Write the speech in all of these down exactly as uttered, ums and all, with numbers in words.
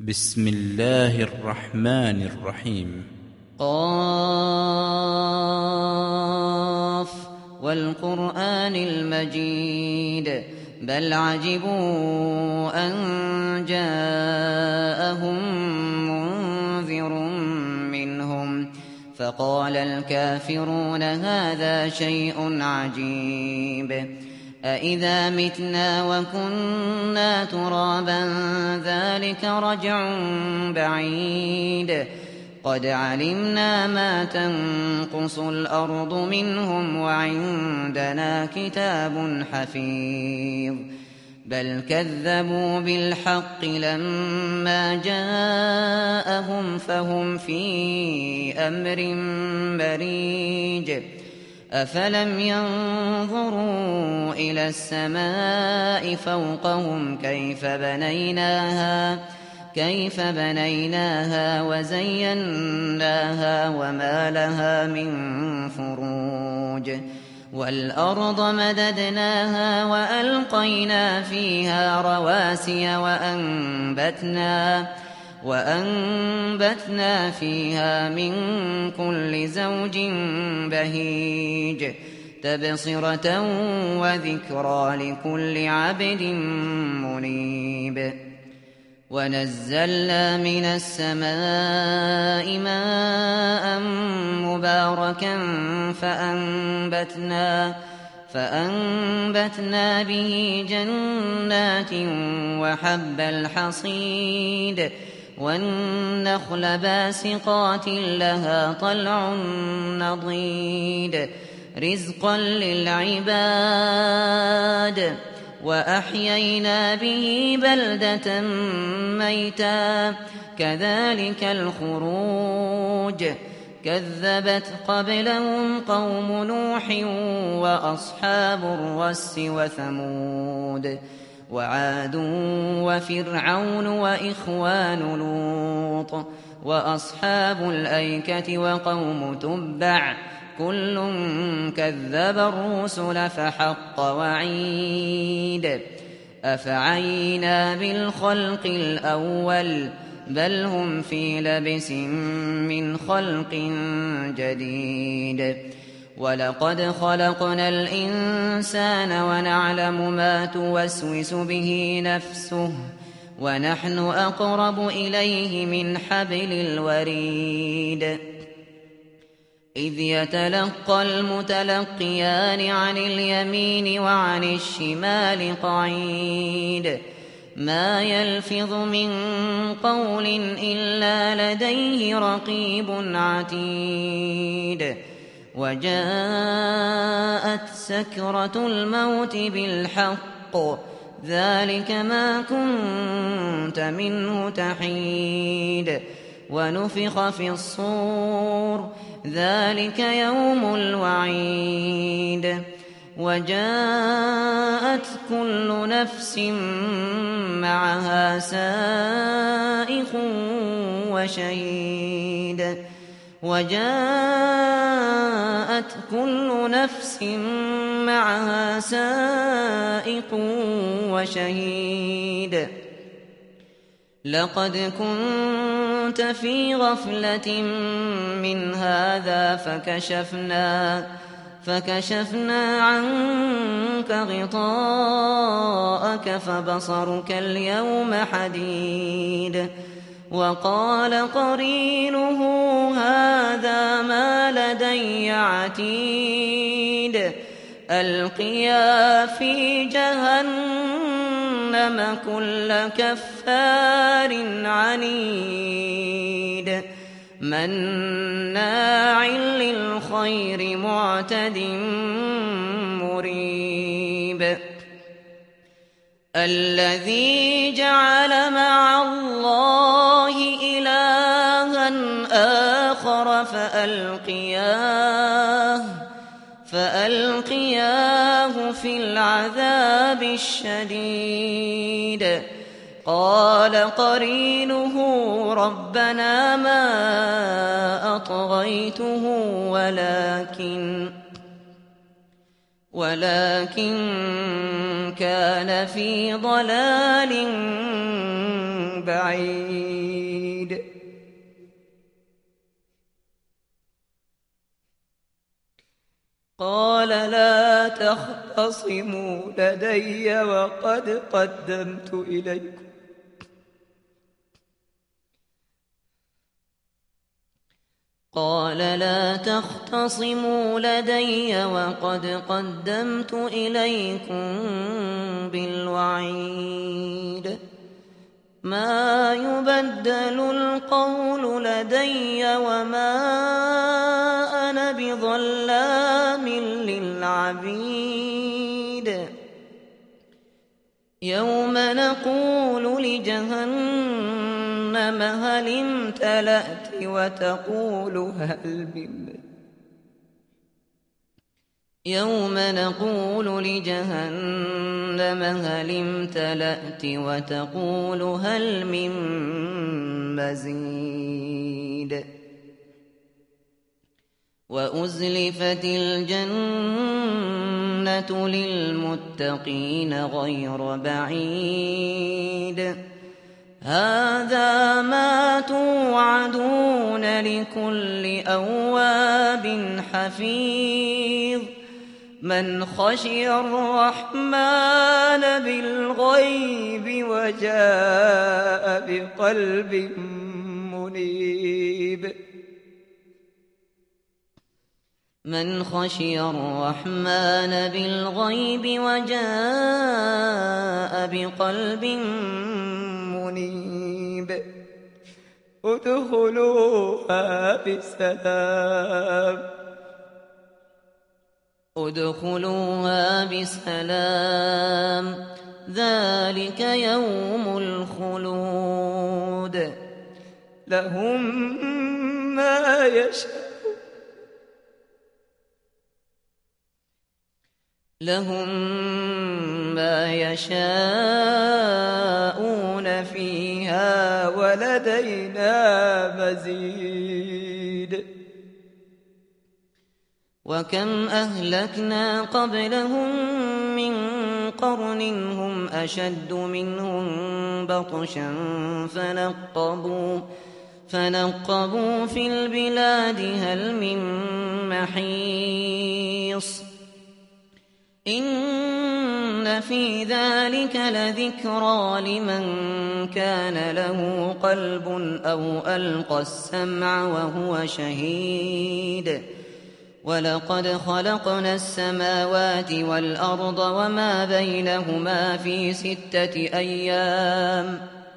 بسم الله الرحمن الرحيم. قاف والقرآن المجيد بل عجبوا أن جاءهم منذر منهم فقال الكافرون هذا شيء عجيب أإذا متنا وكنا ترابا ذلك رجع بعيد قد علمنا ما تنقص الأرض منهم وعندنا كتاب حفيظ بل كذبوا بالحق لما جاءهم فهم في أمر مريج أفلم ينظروا إلى السماء فوقهم كيف بنيناها كيف بنيناها وزيناها وما لها من فروج والأرض مددناها وألقينا فيها رواسي وأنبتنا وأنبتنا فيها من كل زوج بهيج تبصرة وذكرى لكل عبد منيب ونزلنا من السماء ماء مباركا فأنبتنا فأنبتنا به جنات وحب الحصيد والنخل باسقات لها طلع نضيد رزقا للعباد وأحيينا به بلدة ميتا كذلك الخروج كذبت قبلهم قوم نوح وأصحاب الرس وثمود وعاد وفرعون وإخوان لوط وأصحاب الأيكة وقوم تبع كل كذب الرسل فحق وعيد أفعينا بالخلق الأول بل هم في لبس من خلق جديد ولقد خلقنا الإنسان ونعلم ما توسوس به نفسه ونحن أقرب إليه من حبل الوريد إذ يتلقى المتلقيان عن اليمين وعن الشمال قعيد ما يلفظ من قول إلا لديه رقيب عتيد وجاءت سكرة الموت بالحق ذلك ما كنت منه تحيد ونفخ في الصور ذلك يوم الوعيد وجاءت كل نفس معها سائق وشهيد وجاءت كل نفس معها سائق وشهيد لقد كنت في غفلة من هذا فكشفنا فكشفنا عنك غطاءك فبصرك اليوم حديد وقال قرينه هذا ما لدي عتيد ألقيا في جهنم كل كفار عنيد مناع للخير معتد مريب الذي جعل مع الله إلها آخر فألقياه فألقياه في العذاب الشديد قال قرينه ربنا ما أطغيته ولكن ولكن كان في ضلال بعيد قال لا تختصموا لدي وقد قدمت إليكم قال لا تختصموا لدي وقد قدمت إليكم بالوعيد ما يبدل القول لدي وما أنا بظلام للعبيد يوم نقول لجهنم هل امتلأت وتقول هل من يوم نقول لجهنم هل امتلأت وتقول هل من مزيد وأزلفت الجنة للمتقين غير بعيد هذا ما توعدون لكل أواب حفيظ من خشي الرحمن بالغيب وجاء بقلب منيب من خشي الرحمن بالغيب وجاء بقلب منيب ادخلوها بسلام ادخلوها بسلام ذلك يوم الخلود لهم ما يشاءون لهم ما يشاءون فيها ولدينا مزيد وكم أهلكنا قبلهم من قرن هم أشد منهم بطشا فنقبوا فنقبوا في البلاد هل من محيص إن في ذلك لذكرى لمن كان له قلب أو ألقى السمع وهو شهيد ولقد خلقنا السماوات والأرض وما بينهما في ستة أيام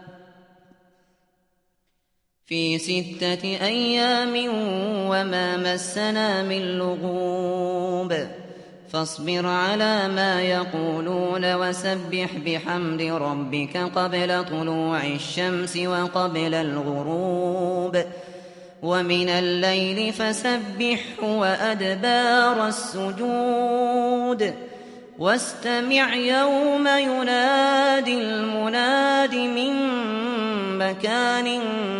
في ستة أيام وما مسنا من لغوب فاصبر على ما يقولون وسبح بحمد ربك قبل طلوع الشمس وقبل الغروب ومن الليل فسبحه وأدبار السجود واستمع يوم ينادي المناد من مكان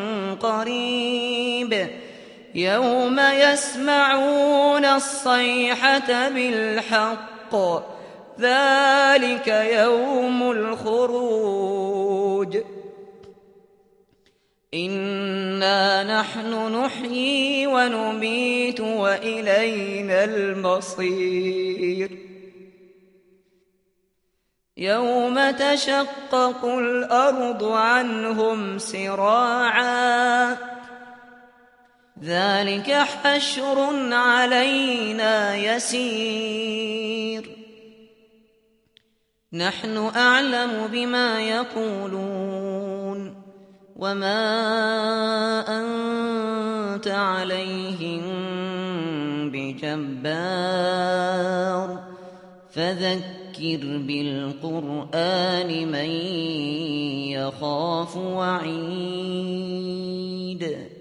قريب يوم يسمعون الصيحة بالحق ذلك يوم الخروج إنا نحن نحيي ونميت وإلينا المصير يوم تشقق الأرض عنهم سراعا ذلك حشر علينا يسير نحن أعلم بما يقولون وما أنت عليهم بجبار فذكر بالقرآن من يخاف وعيد